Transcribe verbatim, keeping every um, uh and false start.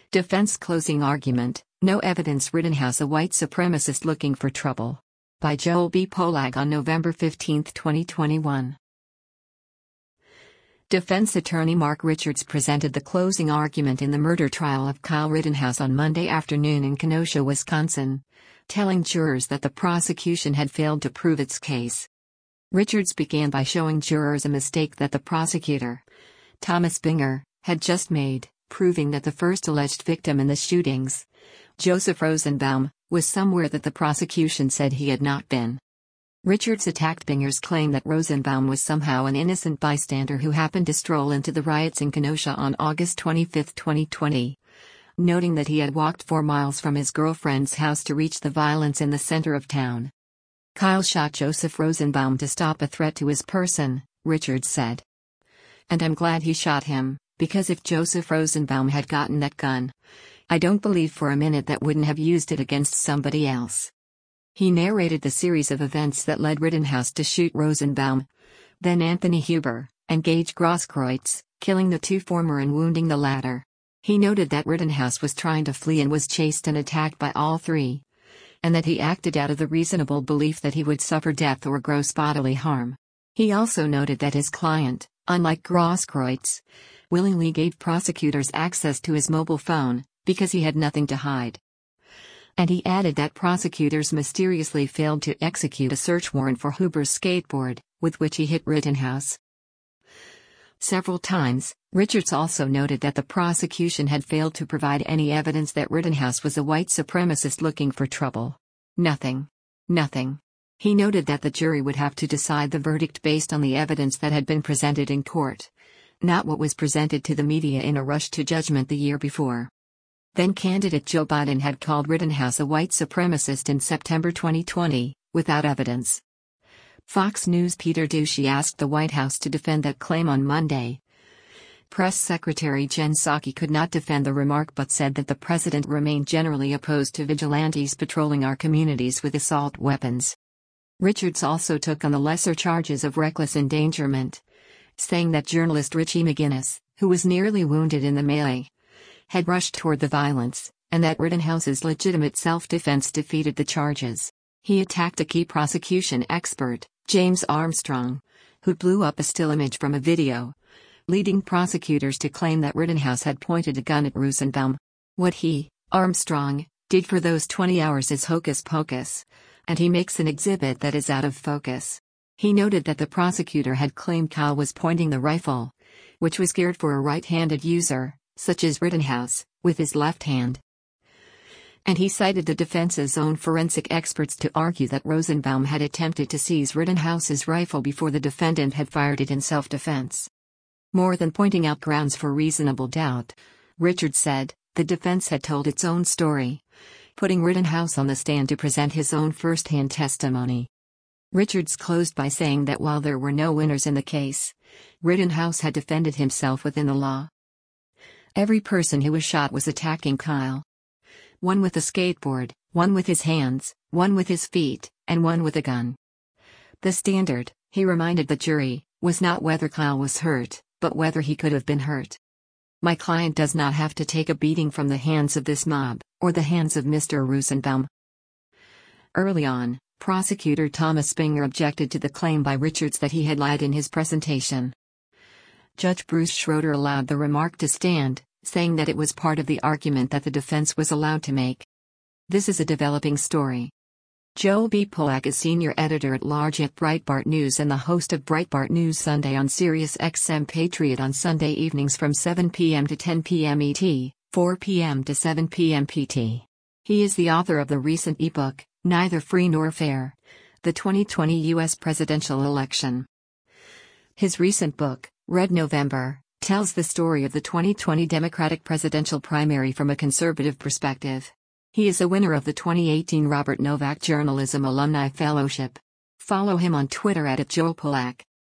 Defense closing argument, no evidence. Rittenhouse a white supremacist looking for trouble. By Joel B. Polak on November fifteenth, twenty twenty-one. Defense attorney Mark Richards presented the closing argument in the murder trial of Kyle Rittenhouse on Monday afternoon in Kenosha, Wisconsin, telling jurors that the prosecution had failed to prove its case. Richards began by showing jurors a mistake that the prosecutor, Thomas Binger, had just made, proving that the first alleged victim in the shootings, Joseph Rosenbaum, was somewhere that the prosecution said he had not been. Richards attacked Binger's claim that Rosenbaum was somehow an innocent bystander who happened to stroll into the riots in Kenosha on August twenty-fifth, twenty twenty, noting that he had walked four miles from his girlfriend's house to reach the violence in the center of town. Kyle shot Joseph Rosenbaum to stop a threat to his person, Richards said. And I'm glad he shot him, because if Joseph Rosenbaum had gotten that gun, I don't believe for a minute that wouldn't have used it against somebody else. He narrated the series of events that led Rittenhouse to shoot Rosenbaum, then Anthony Huber, and Gage Grosskreutz, killing the two former and wounding the latter. He noted that Rittenhouse was trying to flee and was chased and attacked by all three, and that he acted out of the reasonable belief that he would suffer death or gross bodily harm. He also noted that his client, unlike Grosskreutz, willingly gave prosecutors access to his mobile phone, because he had nothing to hide. And he added that prosecutors mysteriously failed to execute a search warrant for Huber's skateboard, with which he hit Rittenhouse several times. Richards also noted that the prosecution had failed to provide any evidence that Rittenhouse was a white supremacist looking for trouble. Nothing. Nothing. He noted that the jury would have to decide the verdict based on the evidence that had been presented in court, not what was presented to the media in a rush to judgment the year before. Then candidate Joe Biden had called Rittenhouse a white supremacist in September twenty twenty, without evidence. Fox News' Peter Doocy asked the White House to defend that claim on Monday. Press Secretary Jen Psaki could not defend the remark but said that the president remained generally opposed to vigilantes patrolling our communities with assault weapons. Richards also took on the lesser charges of reckless endangerment, saying that journalist Richie McGinnis, who was nearly wounded in the melee, had rushed toward the violence, and that Rittenhouse's legitimate self-defense defeated the charges. He attacked a key prosecution expert, James Armstrong, who blew up a still image from a video, leading prosecutors to claim that Rittenhouse had pointed a gun at Rosenbaum. What he, Armstrong, did for those twenty hours is hocus pocus, and he makes an exhibit that is out of focus. He noted that the prosecutor had claimed Kyle was pointing the rifle, which was geared for a right-handed user, such as Rittenhouse, with his left hand. And he cited the defense's own forensic experts to argue that Rosenbaum had attempted to seize Rittenhouse's rifle before the defendant had fired it in self-defense. More than pointing out grounds for reasonable doubt, Richards said, the defense had told its own story, putting Rittenhouse on the stand to present his own first-hand testimony. Richards closed by saying that while there were no winners in the case, Rittenhouse had defended himself within the law. Every person who was shot was attacking Kyle. One with a skateboard, one with his hands, one with his feet, and one with a gun. The standard, he reminded the jury, was not whether Kyle was hurt, but whether he could have been hurt. My client does not have to take a beating from the hands of this mob, or the hands of Mister Rosenbaum. Early on, prosecutor Thomas Binger objected to the claim by Richards that he had lied in his presentation. Judge Bruce Schroeder allowed the remark to stand, saying that it was part of the argument that the defense was allowed to make. This is a developing story. Joel B. Polak is senior editor-at-large at Breitbart News and the host of Breitbart News Sunday on Sirius X M Patriot on Sunday evenings from seven p m to ten p m E T, four p m to seven p m P T. He is the author of the recent ebook, Neither Free Nor Fair: The twenty twenty U S Presidential Election. His recent book, Red November, tells the story of the twenty twenty Democratic presidential primary from a conservative perspective. He is a winner of the twenty eighteen Robert Novak Journalism Alumni Fellowship. Follow him on Twitter at Joel Polak.